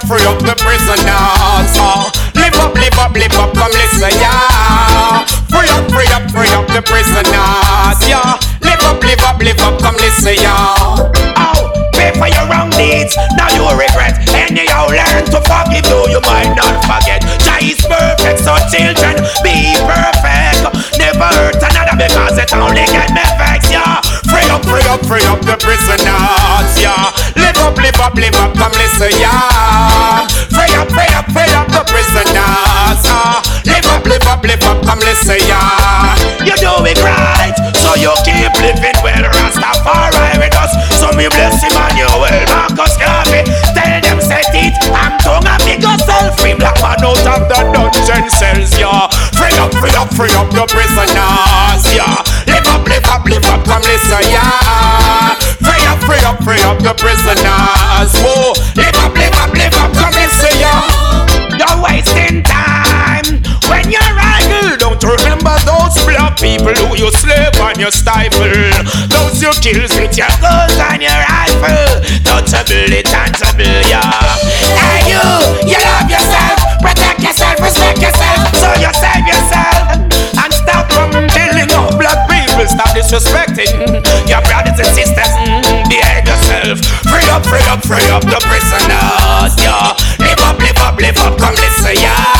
free up the prisoners. Live up, live up, live up, come listen, yeah. Free up, free up, free up the prisoners, yeah. Live up, live up, live up, come listen, yeah. Oh, pay for your wrong deeds, now you regret. Anyhow, learn to forgive, though you might not forget. Jah is perfect, so children, be perfect. Never hurt another because it only get me vexed, yeah. Free up, free up, free up the prisoners, yeah. Live up, live up, live up, come listen, yeah. Free up, free up, free up the prisoners, live up, live up, live up, come listen, yeah. You do it right, so you keep living well. Rastafari with us, so me bless Emmanuel, Marcus Garvey. Tell them set it, I'm tongue and big yourself. Free black man out of the dungeon cells, yeah. Free up, free up, free up the prisoners, yeah. Live up, live up, live up, come listen, yeah. Free up, free up, free up the prisoners, whoa. Live up, live up, live up, come listen, yeah. You're wasting time when you're idle. Don't remember those black people who you slave and you stifle, those you kill with your guns and your rifle. Touchable, tangible, yeah. Hey you love yourself, protect yourself, respect yourself, so you save yourself and stop from killing all black people. Stop disrespecting your brothers and sisters. Behave yourself. Free up, free up, free up the prisoners, yeah. Live up, live up, live up, come listen,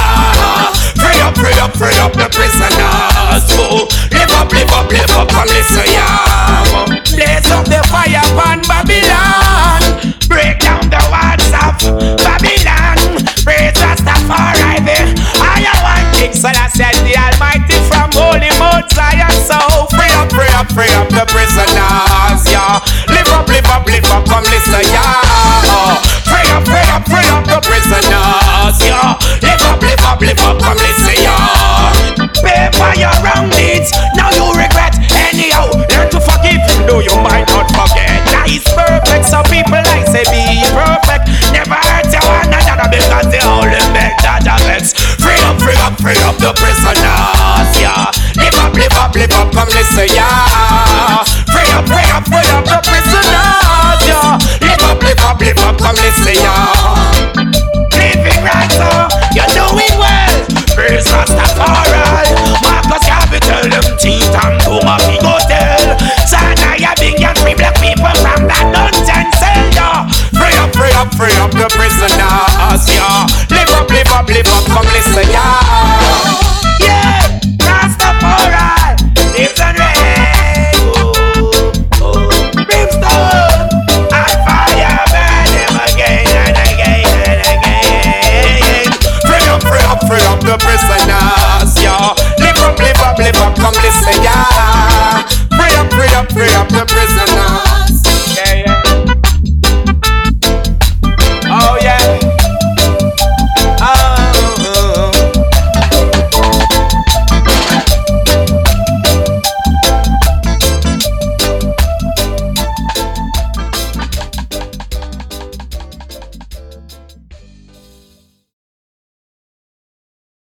yeah. Free up, free up, free up the prisoners, oh. Live up, live up, live up, come listen.